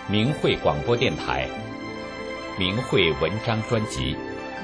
明慧广播电台明慧文章专辑。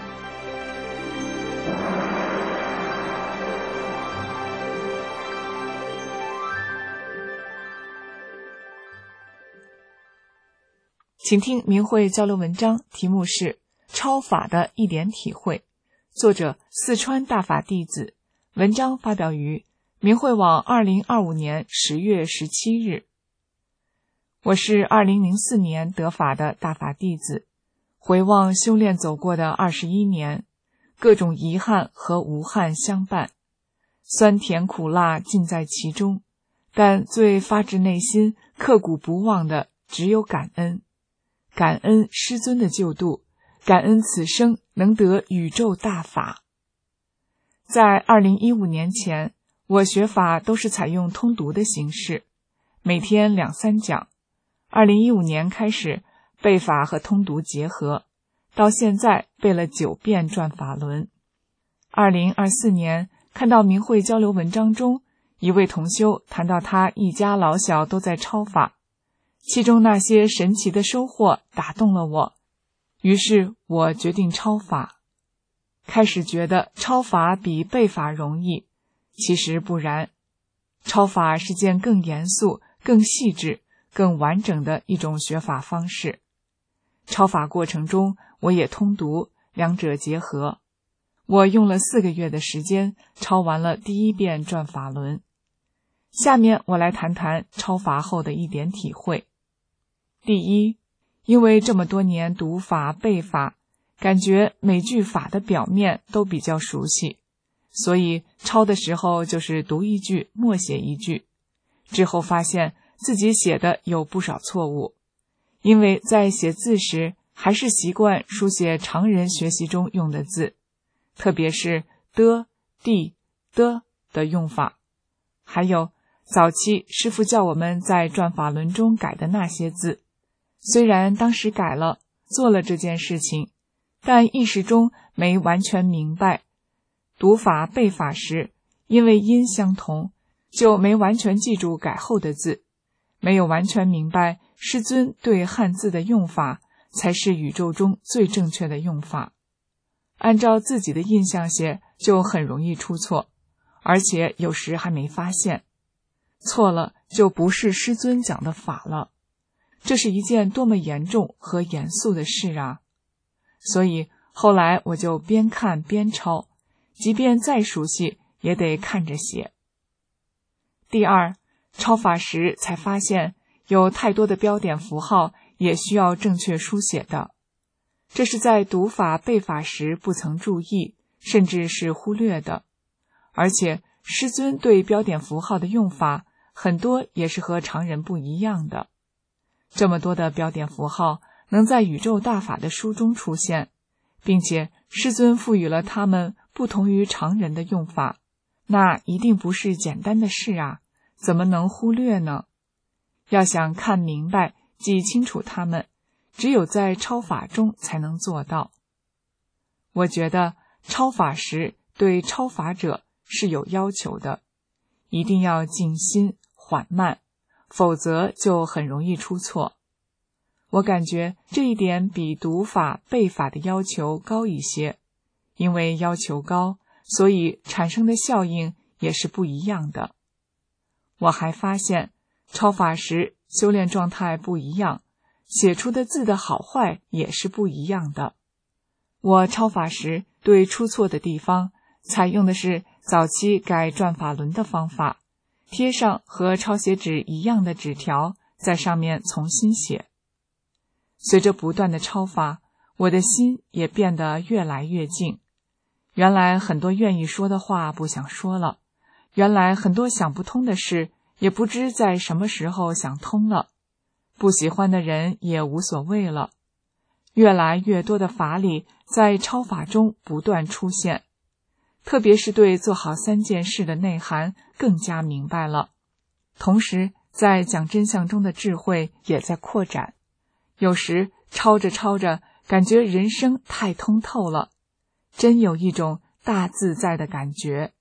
请听明慧交流文章，题目是超法的一点体会，作者四川大法弟子，文章发表于明慧网2025年10月17日。我是2004年得法的大法弟子，回望修炼走过的21年，各种遗憾和无憾相伴，酸甜苦辣尽在其中，但最发自内心刻骨不忘的只有感恩。感恩师尊的救度，感恩此生能得宇宙大法。在2015年前，我学法都是采用通读的形式，每天2-3讲。2015年开始，背法和通读结合，到现在背了9遍转法轮。2024年，看到明慧交流文章中，一位同修谈到他一家老小都在超法，其中那些神奇的收获打动了我，于是我决定超法。开始觉得超法比背法容易，其实不然。超法是件更严肃、更细致、更完整的一种学法方式。超法过程中，我也通读，两者结合。我用了4个月的时间，超完了第1遍转法轮。下面我来谈谈超法后的一点体会。第一，因为这么多年读法背法，感觉每句法的表面都比较熟悉，所以抄的时候就是读一句默写一句。之后发现自己写的有不少错误，因为在写字时还是习惯书写常人学习中用的字，特别是的、的用法，还有早期师父叫我们在转法轮中改的那些字。虽然当时改了，做了这件事情，但意识中没完全明白。读法背法时，因为音相同，就没完全记住改后的字，没有完全明白师尊对汉字的用法才是宇宙中最正确的用法。按照自己的印象写，就很容易出错，而且有时还没发现。错了就不是师尊讲的法了。这是一件多么严重和严肃的事啊！所以后来我就边看边抄，即便再熟悉也得看着写。第二，抄法时才发现有太多的标点符号也需要正确书写的，这是在读法背法时不曾注意，甚至是忽略的。而且师尊对标点符号的用法很多也是和常人不一样的。这么多的标点符号能在宇宙大法的书中出现，并且师尊赋予了他们不同于常人的用法，那一定不是简单的事啊，怎么能忽略呢？要想看明白记清楚它们，只有在超法中才能做到。我觉得超法时对超法者是有要求的，一定要静心缓慢，否则就很容易出错。我感觉这一点比读法背法的要求高一些，因为要求高，所以产生的效应也是不一样的。我还发现超法时修炼状态不一样，写出的字的好坏也是不一样的。我超法时对出错的地方采用的是早期改转法轮的方法，贴上和抄写纸一样的纸条，在上面重新写。随着不断的抄法，我的心也变得越来越静。原来很多愿意说的话不想说了，原来很多想不通的事也不知在什么时候想通了，不喜欢的人也无所谓了。越来越多的法理在超法中不断出现，特别是对做好3件事的内涵更加明白了，同时在讲真相中的智慧也在扩展。有时抄着抄着，感觉人生太通透了，真有一种大自在的感觉。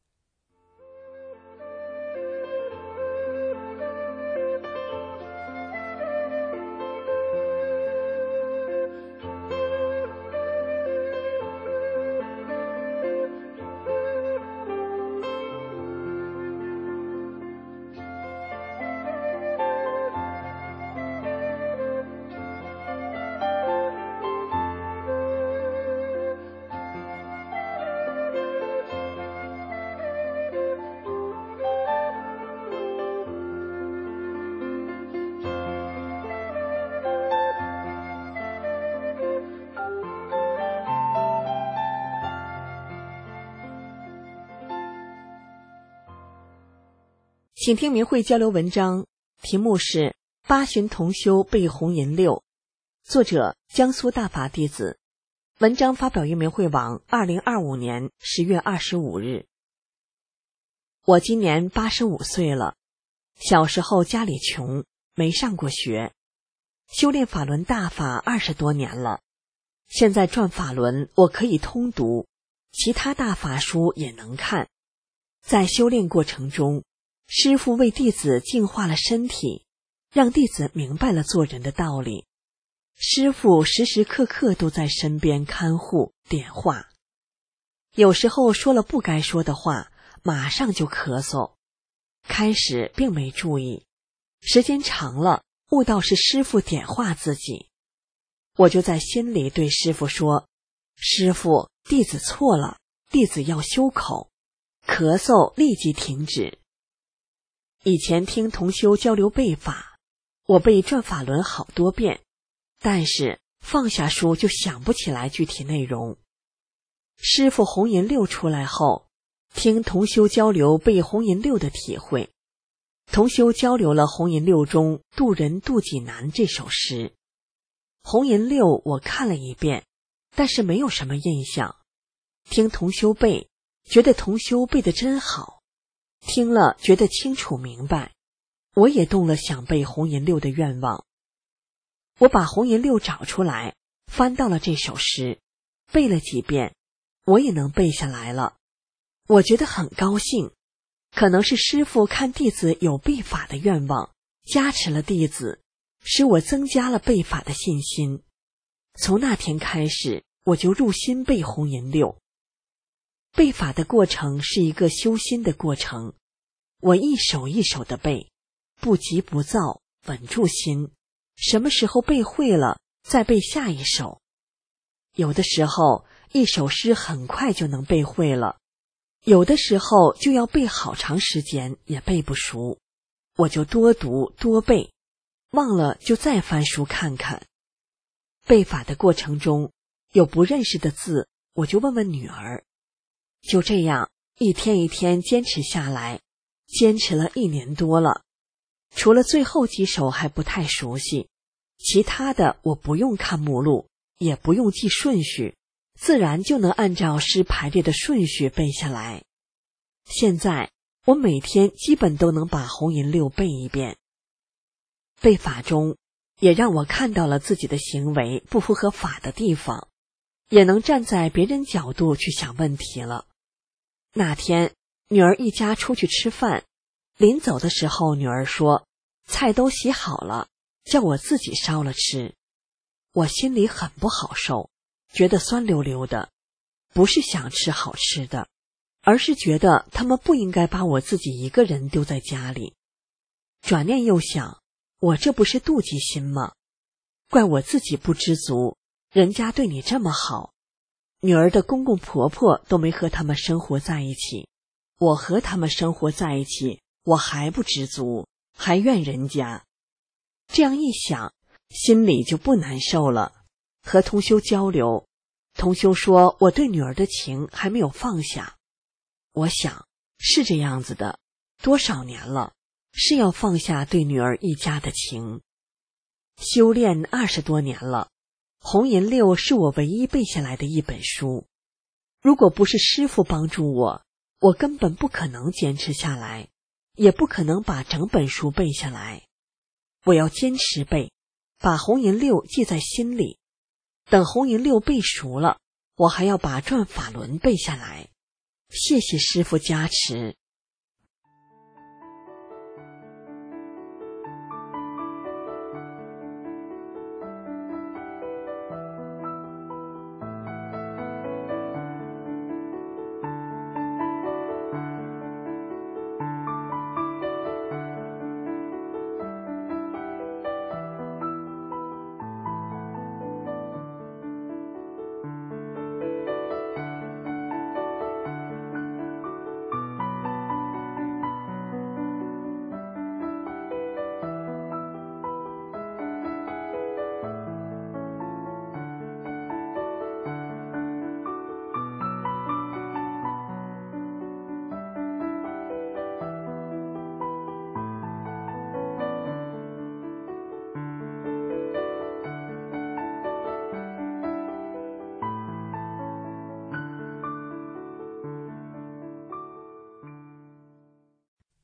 请听明慧交流文章，题目是八旬同修背红银六，作者江苏大法弟子。文章发表于明慧网2025年10月25日。我今年85岁了，小时候家里穷，没上过学，修炼法轮大法20多年了。现在转法轮我可以通读，其他大法书也能看。在修炼过程中，师父为弟子净化了身体，让弟子明白了做人的道理。师父时时刻刻都在身边看护点化，有时候说了不该说的话，马上就咳嗽。开始并没注意，时间长了，悟到是师父点化自己。我就在心里对师父说：师父，弟子错了，弟子要修口。咳嗽立即停止。以前听同修交流背法，我背转法轮好多遍，但是放下书就想不起来具体内容。师父红银六出来后，听同修交流背红银六的体会。同修交流了红银六中渡人渡己难这首诗。红银六我看了一遍，但是没有什么印象。听同修背，觉得同修背得真好，听了觉得清楚明白，我也动了想背红银六的愿望。我把红银六找出来，翻到了这首诗，背了几遍，我也能背下来了。我觉得很高兴，可能是师父看弟子有背法的愿望，加持了弟子，使我增加了背法的信心。从那天开始，我就入心背红银六。背法的过程是一个修心的过程，我一首一首的背，不急不躁，稳住心，什么时候背会了，再背下一首。有的时候一首诗很快就能背会了，有的时候就要背好长时间也背不熟，我就多读多背，忘了就再翻书看看。背法的过程中有不认识的字，我就问问女儿。就这样一天一天坚持下来，坚持了1年多了。除了最后几首还不太熟悉，其他的我不用看目录，也不用记顺序，自然就能按照诗排列的顺序背下来。现在我每天基本都能把红银六背一遍。背法中也让我看到了自己的行为不符合法的地方，也能站在别人角度去想问题了。那天女儿一家出去吃饭，临走的时候女儿说菜都洗好了，叫我自己烧了吃。我心里很不好受，觉得酸溜溜的，不是想吃好吃的，而是觉得他们不应该把我自己一个人丢在家里。转念又想，我这不是妒忌心吗？怪我自己不知足，人家对你这么好，女儿的公公婆婆都没和他们生活在一起，我和他们生活在一起，我还不知足，还怨人家。这样一想，心里就不难受了。和同修交流，同修说我对女儿的情还没有放下。我想是这样子的，多少年了，是要放下对女儿一家的情。修炼20多年了，红银六是我唯一背下来的一本书。如果不是师父帮助我，我根本不可能坚持下来，也不可能把整本书背下来。我要坚持背，把红银六记在心里。等红银六背熟了，我还要把转法轮背下来。谢谢师父加持。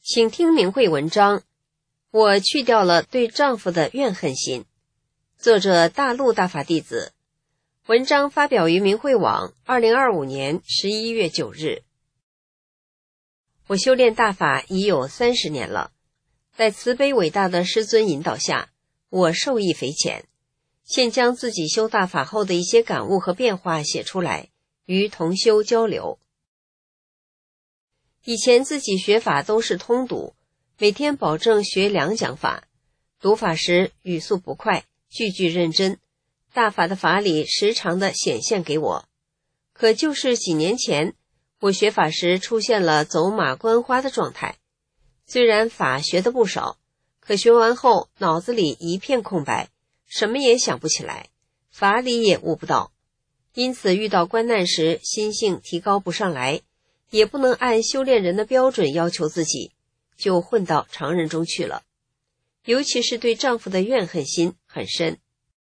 请听明慧文章，我去掉了对丈夫的怨恨心。作者大陆大法弟子，文章发表于明慧网2025年11月9日。我修炼大法已有30年了，在慈悲伟大的师尊引导下，我受益匪浅。现将自己修大法后的一些感悟和变化写出来，与同修交流。以前自己学法都是通读，每天保证学2讲法，读法时语速不快，句句认真，大法的法理时常地显现给我。可就是几年前，我学法时出现了走马观花的状态，虽然法学得不少，可学完后脑子里一片空白，什么也想不起来，法理也悟不到，因此遇到关难时心性提高不上来，也不能按修炼人的标准要求自己，就混到常人中去了。尤其是对丈夫的怨恨心很深。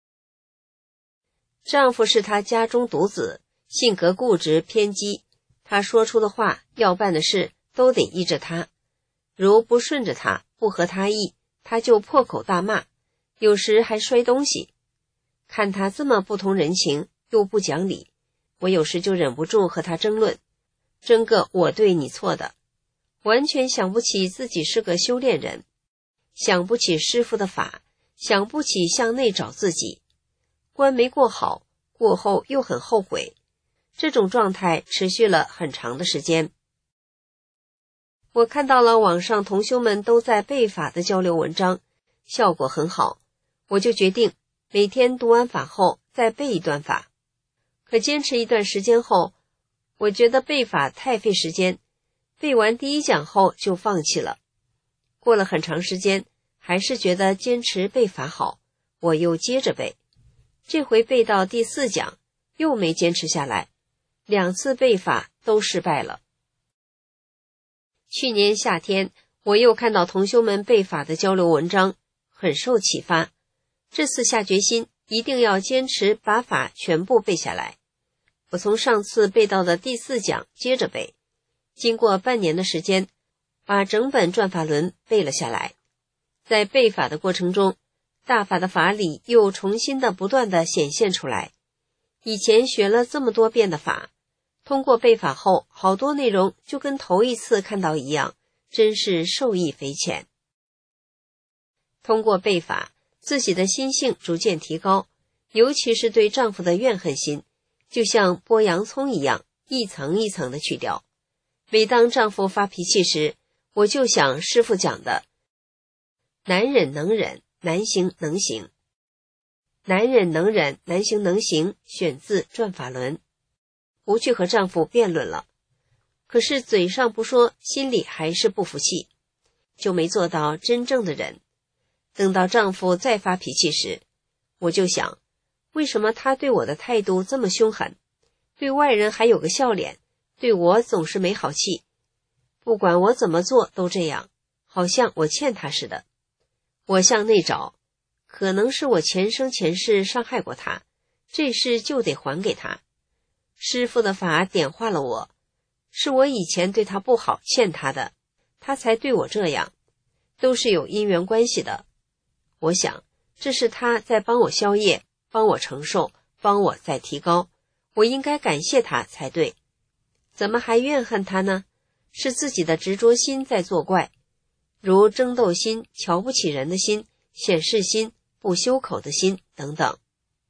丈夫是她家中独子，性格固执偏激，他说出的话，要办的事都得依着他，如不顺着他，不合他意，他就破口大骂，有时还摔东西。看他这么不通人情，又不讲理，我有时就忍不住和他争论，争个我对你错的，完全想不起自己是个修炼人，想不起师父的法，想不起向内找自己，关没过好，过后又很后悔。这种状态持续了很长的时间。我看到了网上同修们都在背法的交流文章，效果很好，我就决定每天读完法后再背一段法。可坚持一段时间后，我觉得背法太费时间，背完第1讲后就放弃了。过了很长时间，还是觉得坚持背法好，我又接着背。这回背到第4讲，又没坚持下来，2次背法都失败了。去年夏天，我又看到同修们背法的交流文章，很受启发。这次下决心，一定要坚持把法全部背下来。我从上次背到的第4讲接着背，经过半年的时间，把整本转法轮背了下来。在背法的过程中，大法的法理又重新的不断的显现出来。以前学了这么多遍的法，通过背法后，好多内容就跟头一次看到一样，真是受益匪浅。通过背法，自己的心性逐渐提高，尤其是对丈夫的怨恨心，就像剥洋葱一样，一层一层的去掉。每当丈夫发脾气时，我就想师父讲的，难忍能忍，难行能行。难忍能忍，难行能行，选自转法轮。不去和丈夫辩论了，可是嘴上不说，心里还是不服气，就没做到真正的忍。等到丈夫再发脾气时，我就想，为什么他对我的态度这么凶狠，对外人还有个笑脸，对我总是没好气，不管我怎么做都这样，好像我欠他似的。我向内找，可能是我前生前世伤害过他，这事就得还给他。师父的法点化了我，是我以前对他不好，欠他的，他才对我这样，都是有因缘关系的。我想，这是他在帮我消业，帮我承受，帮我再提高，我应该感谢他才对。怎么还怨恨他呢？是自己的执着心在作怪，如争斗心、瞧不起人的心、显示心、不修口的心等等。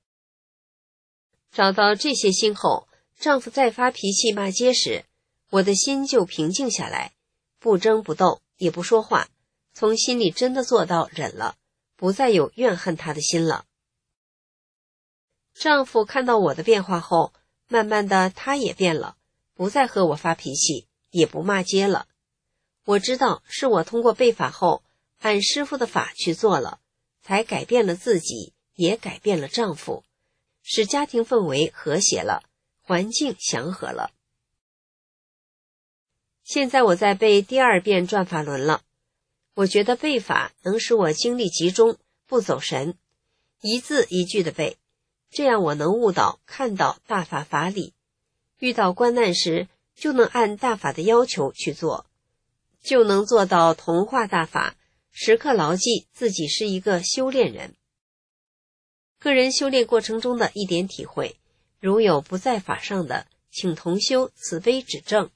找到这些心后，丈夫再发脾气骂街时，我的心就平静下来，不争不斗，也不说话，从心里真的做到忍了，不再有怨恨他的心了。丈夫看到我的变化后，慢慢的他也变了，不再和我发脾气，也不骂街了。我知道是我通过背法后，按师父的法去做了，才改变了自己，也改变了丈夫，使家庭氛围和谐了，环境祥和了。现在我在背第2遍转法轮了，我觉得背法能使我精力集中，不走神，一字一句的背，这样我能悟到看到大法法理，遇到关难时就能按大法的要求去做， 就能做到同化大法，时刻牢记自己是一个修炼人。个人修炼过程中的一点体会，如有不在法上的，请同修慈悲指正。